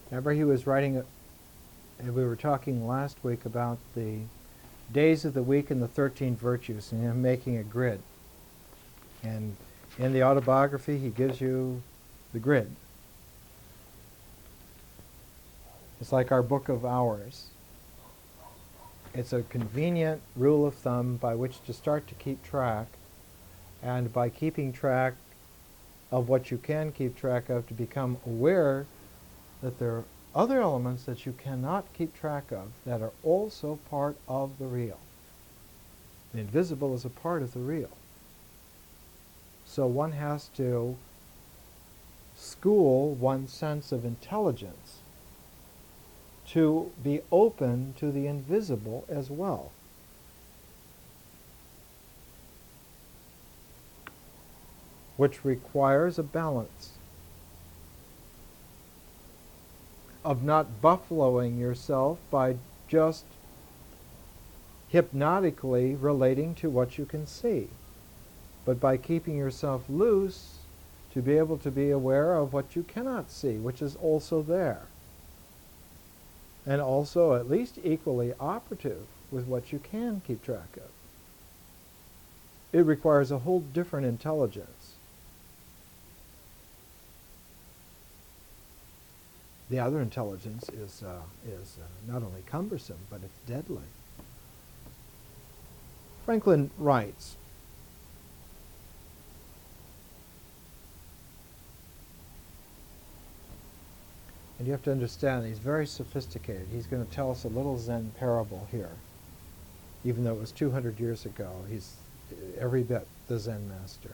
Remember he was writing, and we were talking last week about the days of the week and the 13 virtues, and him making a grid. And in the autobiography, he gives you the grid. It's like our book of hours. It's a convenient rule of thumb by which to start to keep track, and by keeping track of what you can keep track of, to become aware that there are other elements that you cannot keep track of that are also part of the real. The invisible is a part of the real. So one has to school one's sense of intelligence to be open to the invisible as well. Which requires a balance of not buffaloing yourself by just hypnotically relating to what you can see, but by keeping yourself loose to be able to be aware of what you cannot see, which is also there, and also at least equally operative with what you can keep track of. It requires a whole different intelligence. The other intelligence is not only cumbersome, but it's deadly. Franklin writes, and you have to understand he's very sophisticated. He's going to tell us a little Zen parable here. Even though it was 200 years ago, he's every bit the Zen master.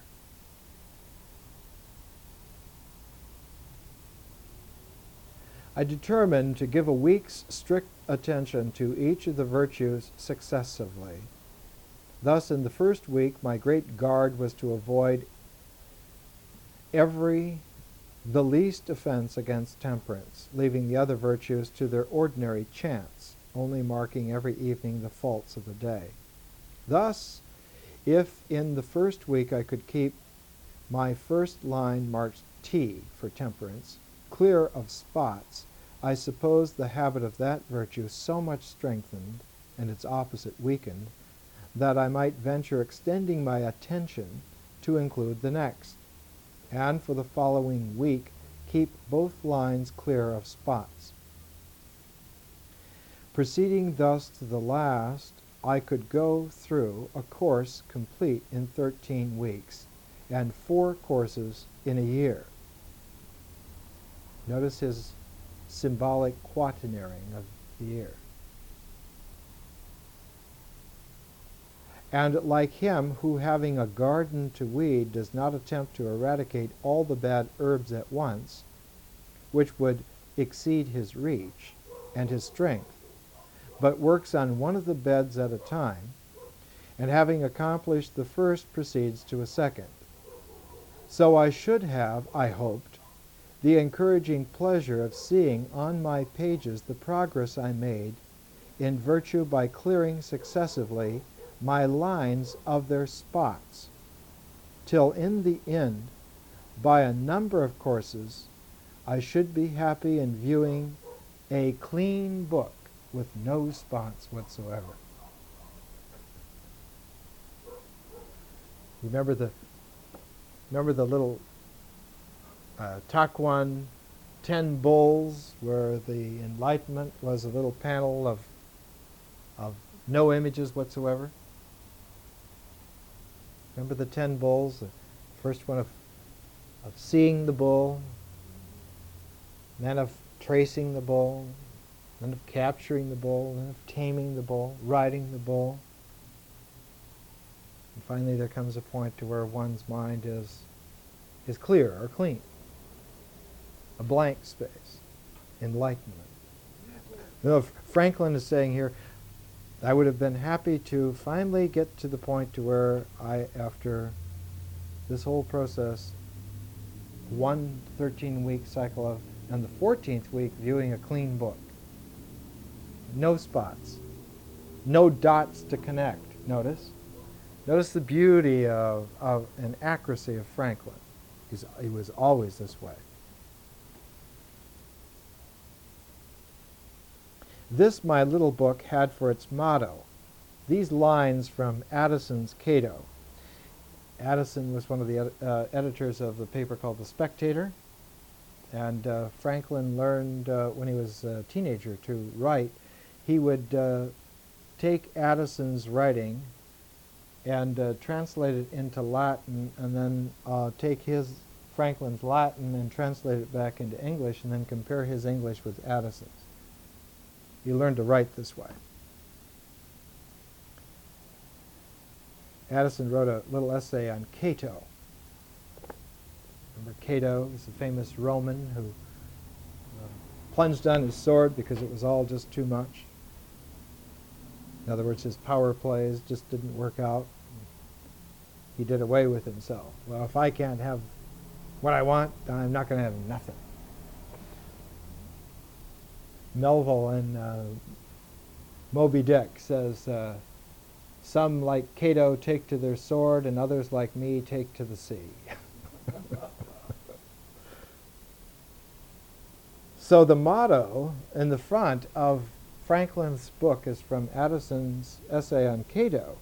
I determined to give a week's strict attention to each of the virtues successively. Thus, in the first week, my great guard was to avoid the least offense against temperance, leaving the other virtues to their ordinary chance, only marking every evening the faults of the day. Thus, if in the first week I could keep my first line marked T for temperance, clear of spots, I suppose the habit of that virtue so much strengthened, and its opposite weakened, that I might venture extending my attention to include the next, and for the following week keep both lines clear of spots. Proceeding thus to the last, I could go through a course complete in 13 weeks, and 4 courses in a year. Notice his symbolic quaternarying of the year. And like him who, having a garden to weed, does not attempt to eradicate all the bad herbs at once, which would exceed his reach and his strength, but works on one of the beds at a time, and having accomplished the first proceeds to a second. So I should have, I hoped, the encouraging pleasure of seeing on my pages the progress I made in virtue by clearing successively my lines of their spots, till in the end, by a number of courses, I should be happy in viewing a clean book with no spots whatsoever. Remember the little Takuan 10 bulls, where the Enlightenment was a little panel of no images whatsoever? Remember the 10 bulls? The first one of seeing the bull, then of tracing the bull, then of capturing the bull, then of taming the bull, riding the bull. And finally there comes a point to where one's mind is clear or clean. A blank space. Enlightenment. You know, Franklin is saying here, I would have been happy to finally get to the point to where I, after this whole process, one 13-week cycle of, and the 14th week viewing a clean book. No spots. No dots to connect. Notice? Notice the beauty of and accuracy of Franklin. He was always this way. This my little book had for its motto. These lines from Addison's Cato. Addison was one of the editors of the paper called The Spectator, and Franklin learned when he was a teenager to write. He would take Addison's writing and translate it into Latin, and then take Franklin's Latin and translate it back into English, and then compare his English with Addison's. He learned to write this way. Addison wrote a little essay on Cato. Remember Cato is a famous Roman who plunged on his sword because it was all just too much. In other words, his power plays just didn't work out. He did away with himself. Well, if I can't have what I want, then I'm not going to have nothing. Melville in Moby Dick says, some like Cato take to their sword, and others like me take to the sea. So the motto in the front of Franklin's book is from Addison's essay on Cato.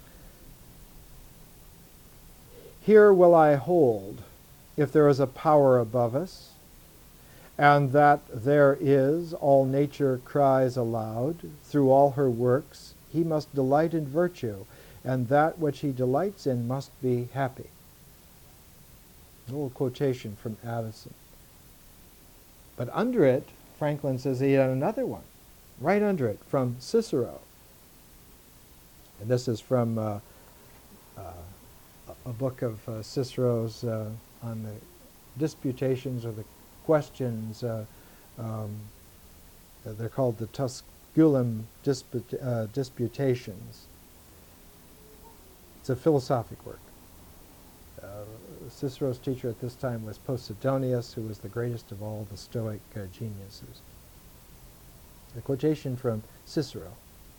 Here will I hold, if there is a power above us, and that there is, all nature cries aloud, through all her works, he must delight in virtue, and that which he delights in must be happy. A little quotation from Addison. But under it, Franklin says he had another one, right under it, from Cicero. And this is from a book of Cicero's on the disputations or the questions. They're called the Tusculum Disputations. It's a philosophic work. Cicero's teacher at this time was Posidonius, who was the greatest of all the Stoic geniuses. A quotation from Cicero.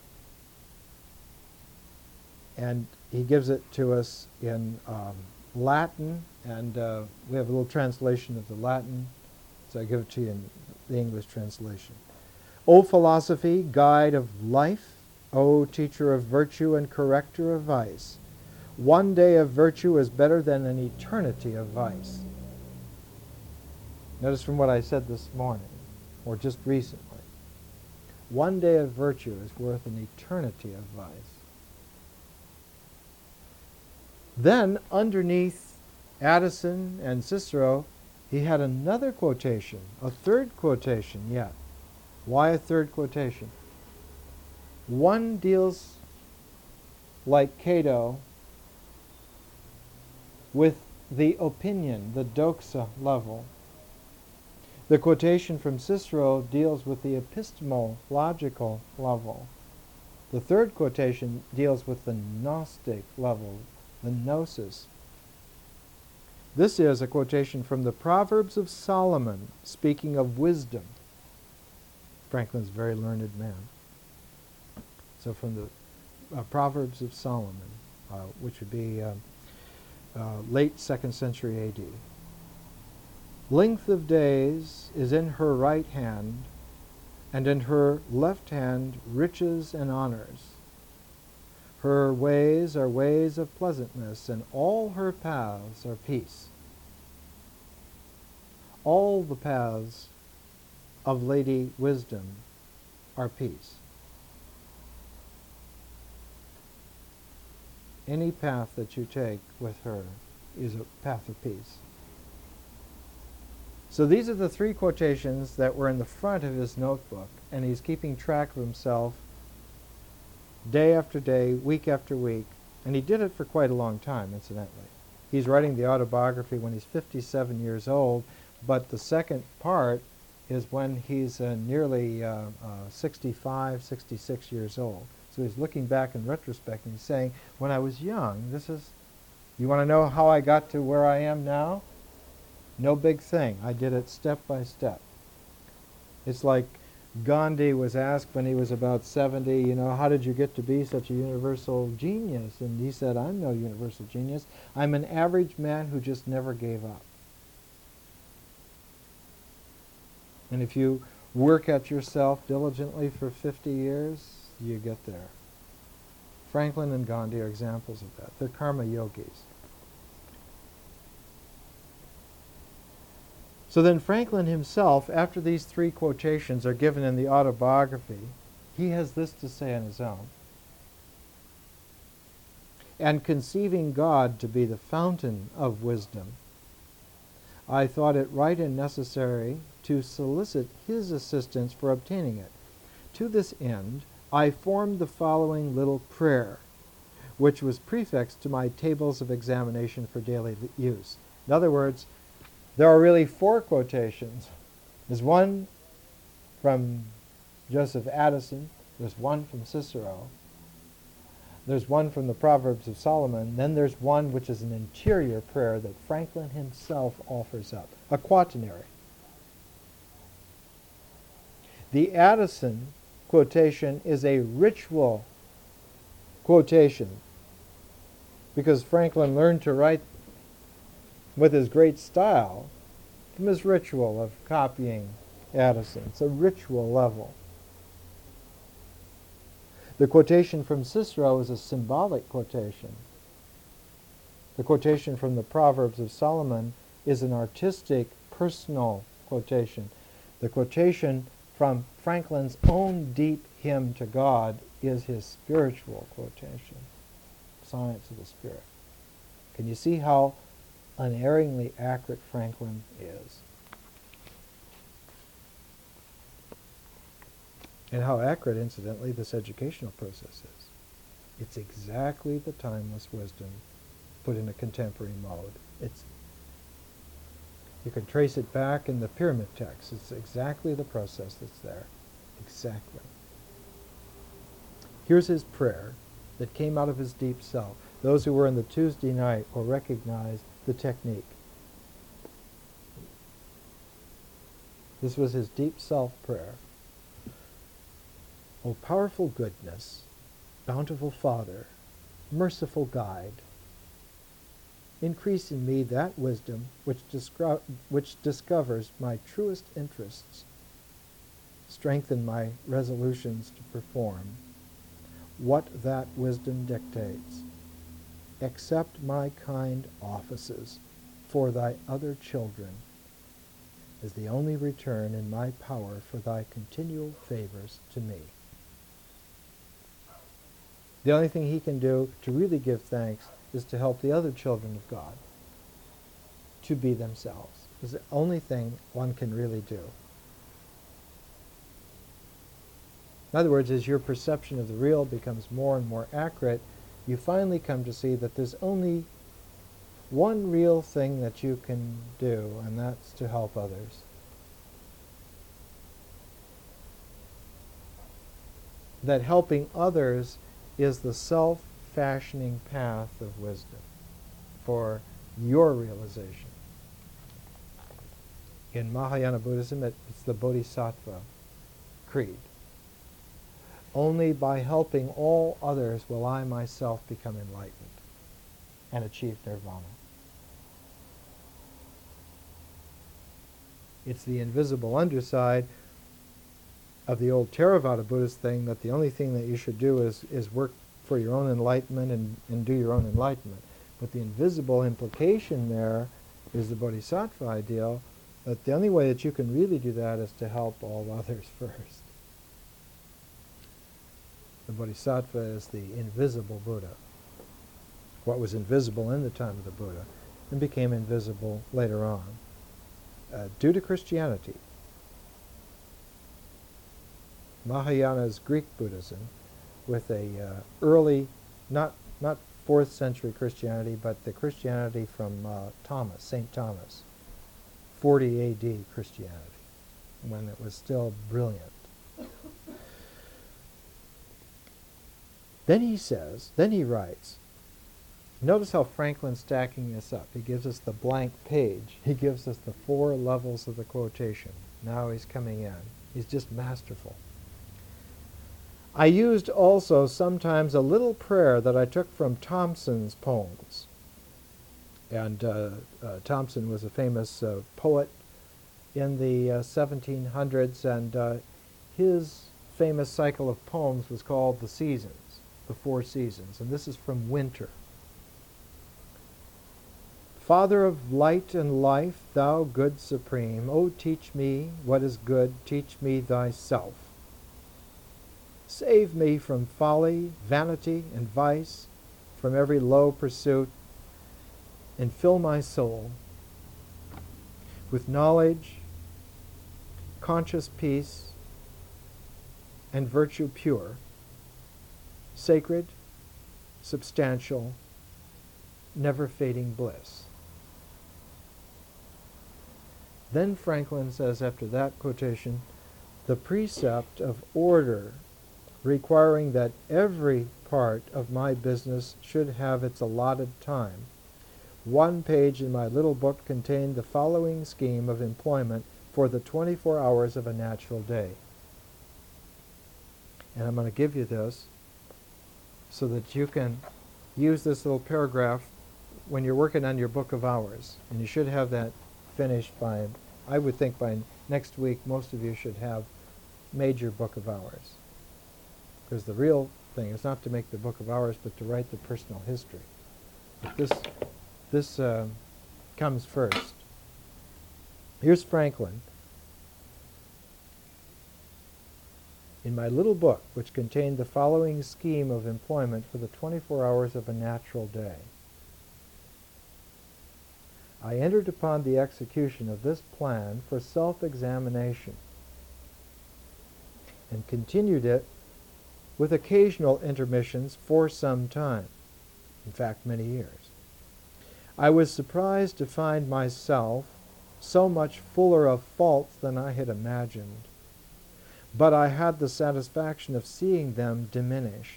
And he gives it to us in Latin, and we have a little translation of the Latin, so I give it to you in the English translation. O philosophy, guide of life, O teacher of virtue and corrector of vice, one day of virtue is better than an eternity of vice. Notice from what I said this morning, or just recently, one day of virtue is worth an eternity of vice. Then, underneath Addison and Cicero, he had another quotation, a third quotation yet. Why a third quotation? One deals, like Cato, with the opinion, the doxa level. The quotation from Cicero deals with the epistemological level. The third quotation deals with the Gnostic level, the gnosis. This is a quotation from the Proverbs of Solomon, speaking of wisdom. Franklin's a very learned man. So from the Proverbs of Solomon, which would be late 2nd century A.D. Length of days is in her right hand, and in her left hand riches and honors. Her ways are ways of pleasantness, and all her paths are peace. All the paths of Lady Wisdom are peace. Any path that you take with her is a path of peace. So these are the three quotations that were in the front of his notebook, and he's keeping track of himself day after day, week after week, and he did it for quite a long time, incidentally. He's writing the autobiography when he's 57 years old, but the second part is when he's nearly 65, 66 years old. So he's looking back in retrospect and he's saying, when I was young, you want to know how I got to where I am now? No big thing. I did it step by step. It's like Gandhi was asked when he was about 70, how did you get to be such a universal genius? And he said, I'm no universal genius. I'm an average man who just never gave up. And if you Work at yourself diligently for 50 years, you get there. Franklin and Gandhi are examples of that. They're karma yogis. So then Franklin himself, after these three quotations are given in the autobiography, he has this to say on his own. And conceiving God to be the fountain of wisdom, I thought it right and necessary to solicit his assistance for obtaining it. To this end, I formed the following little prayer, which was prefixed to my tables of examination for daily use. In other words, there are really four quotations. There's one from Joseph Addison, there's one from Cicero, there's one from the Proverbs of Solomon, then there's one which is an interior prayer that Franklin himself offers up, a quaternary. The Addison quotation is a ritual quotation because Franklin learned to write with his great style from his ritual of copying Addison. It's a ritual level. The quotation from Cicero is a symbolic quotation. The quotation from the Proverbs of Solomon is an artistic, personal quotation. The quotation from Franklin's own deep hymn to God is his spiritual quotation, Science of the Spirit. Can you see how unerringly accurate Franklin is? And how accurate, incidentally, this educational process is. It's exactly the timeless wisdom put in a contemporary mode. You can trace it back in the pyramid text. It's exactly the process that's there. Exactly. Here's his prayer that came out of his deep self. Those who were in the Tuesday night will recognize the technique. This was his deep self prayer. O powerful goodness, bountiful Father, merciful guide, increase in me that wisdom which discovers my truest interests. Strengthen my resolutions to perform what that wisdom dictates. Accept my kind offices for thy other children as the only return in my power for thy continual favors to me. The only thing he can do to really give thanks is to help the other children of God to be themselves. It's the only thing one can really do. In other words, as your perception of the real becomes more and more accurate, you finally come to see that there's only one real thing that you can do, and that's to help others. That helping others is the self-fashioning path of wisdom for your realization. In Mahayana Buddhism, it's the Bodhisattva creed. Only by helping all others will I myself become enlightened and achieve nirvana. It's the invisible underside of the old Theravada Buddhist thing that the only thing that you should do is work for your own enlightenment and do your own enlightenment. But the invisible implication there is the Bodhisattva ideal that the only way that you can really do that is to help all others first. The Bodhisattva is the invisible Buddha. What was invisible in the time of the Buddha and became invisible later on due to Christianity. Mahayana's Greek Buddhism with a early, not 4th century Christianity, but the Christianity from Thomas, St. Thomas, 40 AD Christianity, when it was still brilliant. Then he writes, notice how Franklin's stacking this up. He gives us the blank page. He gives us the 4 levels of the quotation. Now he's coming in. He's just masterful. I used also sometimes a little prayer that I took from Thomson's poems. And Thomson was a famous poet in the 1700s, and his famous cycle of poems was called The Seasons, the Four Seasons, and this is from Winter. Father of light and life, thou good supreme, O teach me what is good, teach me thyself. Save me from folly, vanity, and vice, from every low pursuit, and fill my soul with knowledge, conscious peace, and virtue pure, sacred, substantial, never-fading bliss. Then Franklin says after that quotation, the precept of order requiring that every part of my business should have its allotted time. One page in my little book contained the following scheme of employment for the 24 hours of a natural day. And I'm going to give you this so that you can use this little paragraph when you're working on your book of hours. And you should have that finished by, I would think by next week, most of you should have made your book of hours. Because the real thing is not to make the book of hours, but to write the personal history. But this comes first. Here's Franklin. In my little book, which contained the following scheme of employment for the 24 hours of a natural day, I entered upon the execution of this plan for self-examination and continued it with occasional intermissions for some time, in fact many years. I was surprised to find myself so much fuller of faults than I had imagined, but I had the satisfaction of seeing them diminish.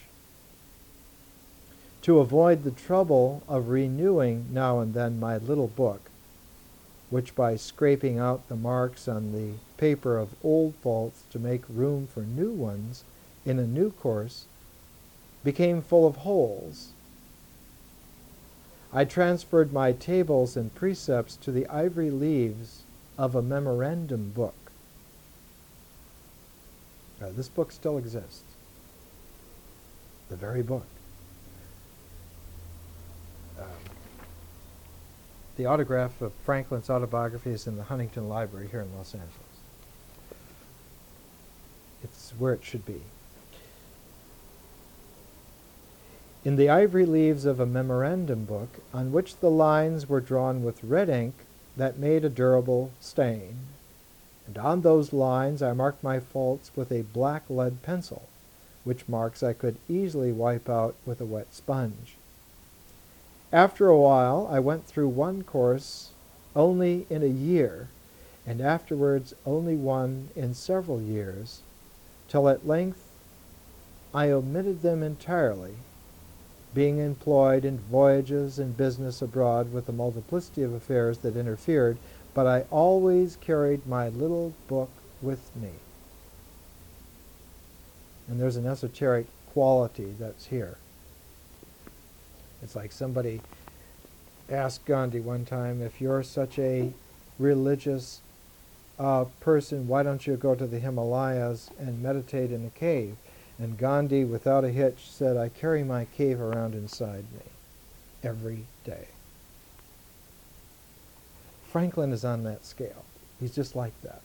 To avoid the trouble of renewing now and then my little book, which by scraping out the marks on the paper of old faults to make room for new ones in a new course, became full of holes, I transferred my tables and precepts to the ivory leaves of a memorandum book. This book still exists. The very book. The autograph of Franklin's autobiography is in the Huntington Library here in Los Angeles. It's where it should be. In the ivory leaves of a memorandum book, on which the lines were drawn with red ink that made a durable stain, and on those lines I marked my faults with a black lead pencil, which marks I could easily wipe out with a wet sponge. After a while, I went through one course only in a year, and afterwards only one in several years, till at length I omitted them entirely, being employed in voyages and business abroad with a multiplicity of affairs that interfered, but I always carried my little book with me. And there's an esoteric quality that's here. It's like somebody asked Gandhi one time, if you're such a religious person, why don't you go to the Himalayas and meditate in a cave? And Gandhi, without a hitch, said, I carry my cave around inside me every day. Franklin is on that scale. He's just like that.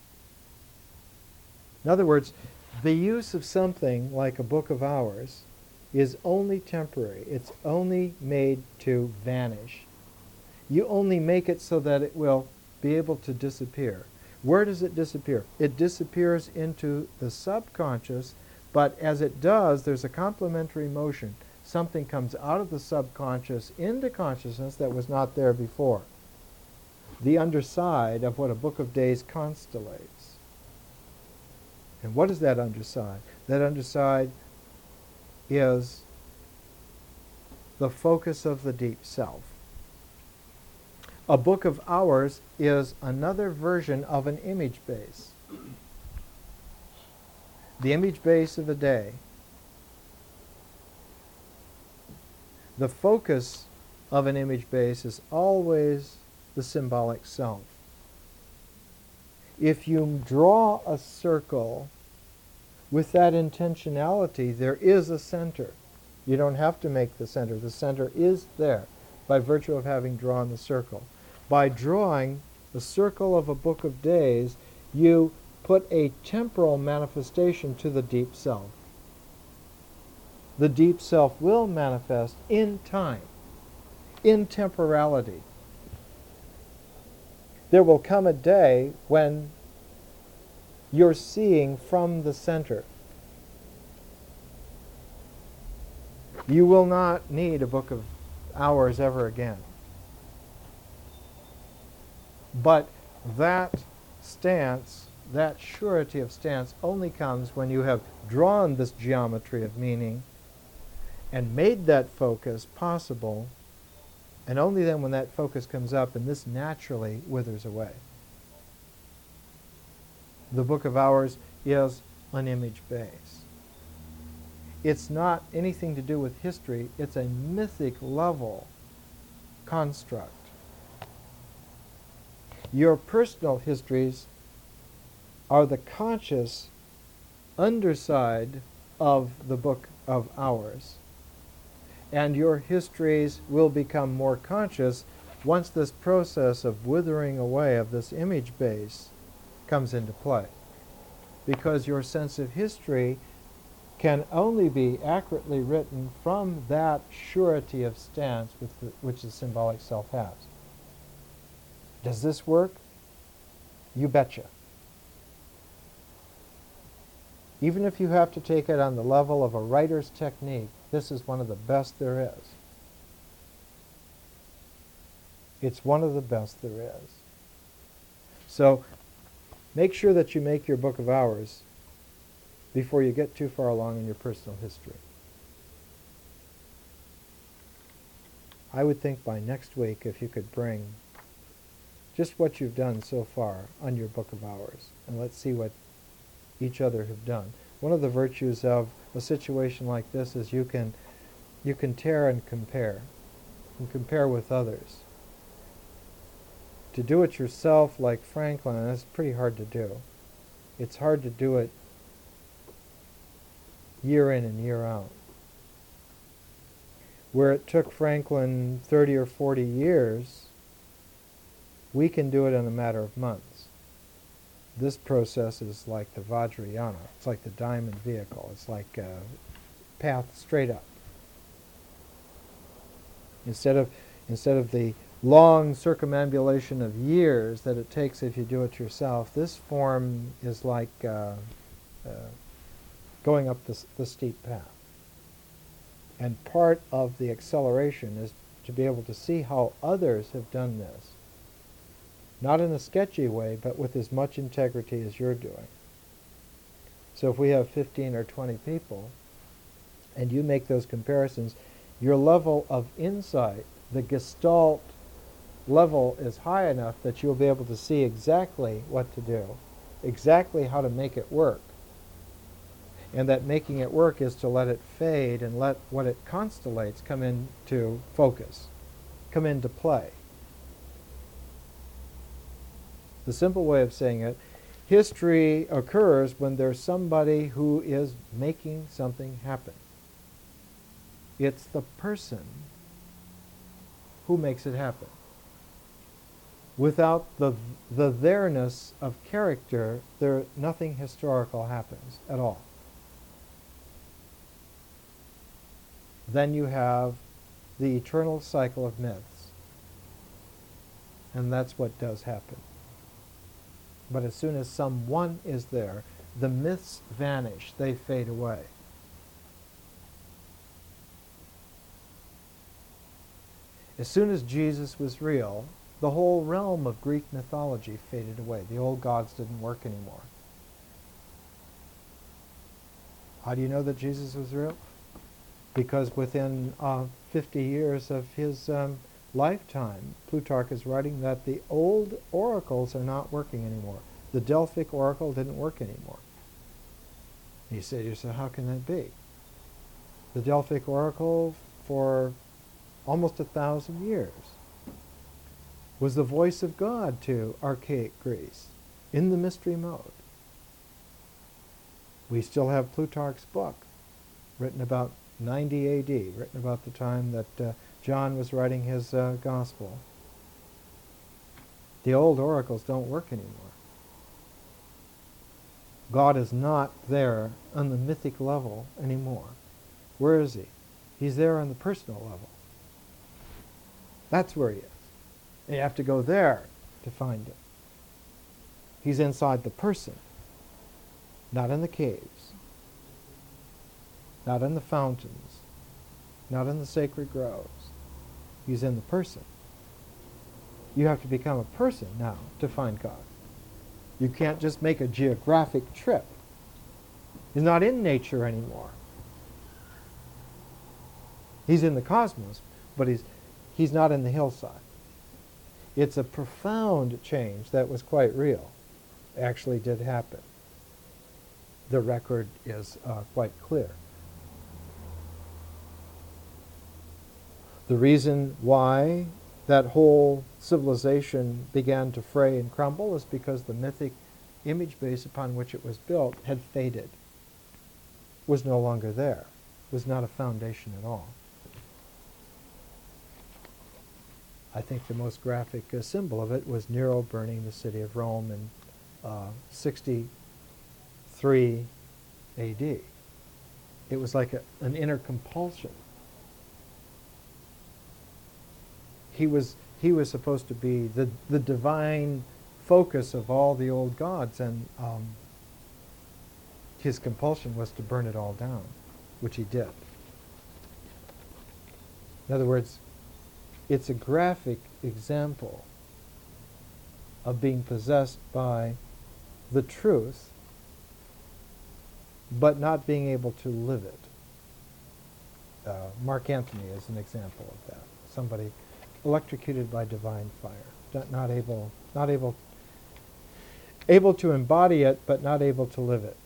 In other words, the use of something like a book of hours is only temporary. It's only made to vanish. You only make it so that it will be able to disappear. Where does it disappear? It disappears into the subconscious, but as it does, there's a complementary motion. Something comes out of the subconscious into consciousness that was not there before. The underside of what a book of days constellates. And what is that underside? That underside is the focus of the deep self. A book of hours is another version of an image base. The image base of a day. The focus of an image base is always the symbolic self. If you draw a circle with that intentionality, there is a center. You don't have to make the center. The center is there by virtue of having drawn the circle. By drawing the circle of a book of days, you put a temporal manifestation to the deep self. The deep self will manifest in time, in temporality. There will come a day when you're seeing from the center. You will not need a book of hours ever again. But that stance, that surety of stance, only comes when you have drawn this geometry of meaning and made that focus possible, and only then when that focus comes up and this naturally withers away. The Book of Hours is an image base. It's not anything to do with history. It's a mythic level construct. Your personal histories are the conscious underside of the Book of Hours. And your histories will become more conscious once this process of withering away of this image base comes into play. Because your sense of history can only be accurately written from that surety of stance which the symbolic self has. Does this work? You betcha. Even if you have to take it on the level of a writer's technique, this is one of the best there is. It's one of the best there is. So make sure that you make your Book of Hours before you get too far along in your personal history. I would think by next week if you could bring just what you've done so far on your Book of Hours, and let's see what each other have done. One of the virtues of a situation like this is you can tear and compare with others. To do it yourself like Franklin, that's pretty hard to do. It's hard to do it year in and year out. Where it took Franklin 30 or 40 years, we can do it in a matter of months. This process is like the Vajrayana. It's like the diamond vehicle. It's like a path straight up. Instead of the long circumambulation of years that it takes if you do it yourself, this form is like going up the steep path. And part of the acceleration is to be able to see how others have done this. Not in a sketchy way, but with as much integrity as you're doing. So if we have 15 or 20 people, and you make those comparisons, your level of insight, the Gestalt level, is high enough that you'll be able to see exactly what to do, exactly how to make it work. And that making it work is to let it fade and let what it constellates come into focus, come into play. The simple way of saying it, history occurs when there's somebody who is making something happen. It's the person who makes it happen. Without the there-ness of character, nothing historical happens at all. Then you have the eternal cycle of myths. And that's what does happen. But as soon as someone is there, the myths vanish, they fade away. As soon as Jesus was real, the whole realm of Greek mythology faded away. The old gods didn't work anymore. How do you know that Jesus was real? Because within 50 years of his lifetime, Plutarch is writing that the old oracles are not working anymore. The Delphic oracle didn't work anymore. You say to yourself, how can that be? The Delphic oracle for almost 1,000 years was the voice of God to archaic Greece. in the mystery mode. We still have Plutarch's book, written about 90 A.D., written about the time that John was writing his gospel. The old oracles don't work anymore. God is not there on the mythic level anymore. Where is he? He's there on the personal level. That's where he is. And you have to go there to find him. He's inside the person, not in the caves, not in the fountains, not in the sacred groves. He's in the person. You have to become a person now to find God. You can't just make a geographic trip. He's not in nature anymore. He's in the cosmos, but he's not in the hillside. It's a profound change that was quite real. Actually did happen. The record is quite clear. The reason why that whole civilization began to fray and crumble is because the mythic image base upon which it was built had faded, was no longer there, was not a foundation at all. I think the most graphic symbol of it was Nero burning the city of Rome in 63 A.D. It was like an inner compulsion. He was supposed to be the divine focus of all the old gods, and his compulsion was to burn it all down, which he did. In other words, it's a graphic example of being possessed by the truth, but not being able to live it. Mark Antony is an example of that. Somebody electrocuted by divine fire, not able to embody it, but not able to live it.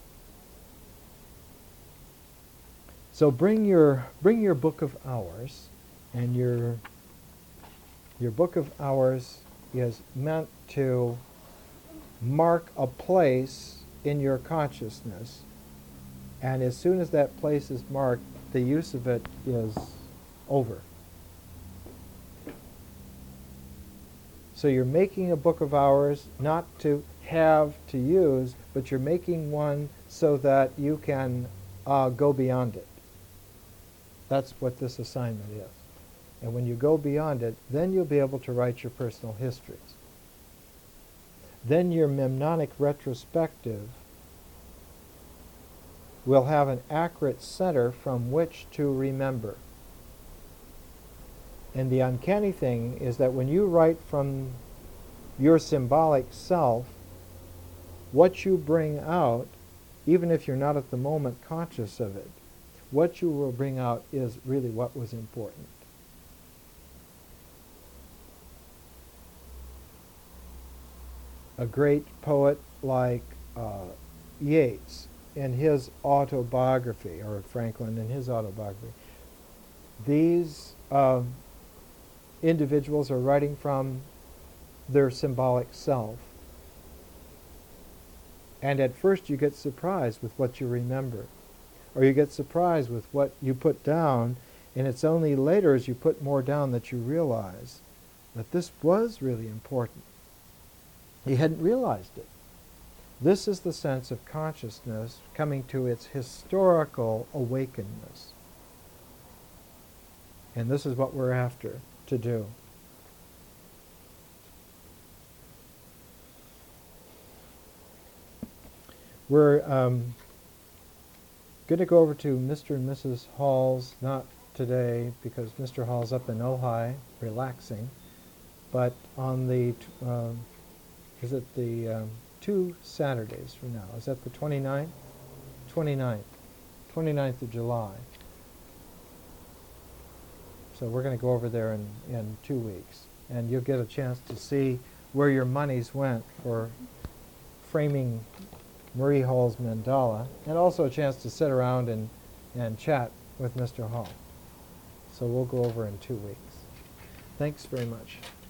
So bring your book of hours, and your book of hours is meant to mark a place in your consciousness, and as soon as that place is marked, the use of it is over. So you're making a book of hours not to have to use, but you're making one so that you can go beyond it. That's what this assignment is. And when you go beyond it, then you'll be able to write your personal histories. Then your mnemonic retrospective will have an accurate center from which to remember. And the uncanny thing is that when you write from your symbolic self, what you bring out, even if you're not at the moment conscious of it, what you will bring out is really what was important. A great poet like Yeats in his autobiography, or Franklin in his autobiography, these individuals are writing from their symbolic self. And at first you get surprised with what you remember, or you get surprised with what you put down, and it's only later as you put more down that you realize that this was really important. You hadn't realized it. This is the sense of consciousness coming to its historical awakenedness. And this is what we're after to do. We're going to go over to Mr. and Mrs. Hall's, not today because Mr. Hall's up in Ojai relaxing, but on the, is it the 2 Saturdays from now? Is that the 29th? 29th of July. So we're going to go over there in 2 weeks, and you'll get a chance to see where your monies went for framing Marie Hall's mandala, and also a chance to sit around and chat with Mr. Hall. So we'll go over in 2 weeks. Thanks very much.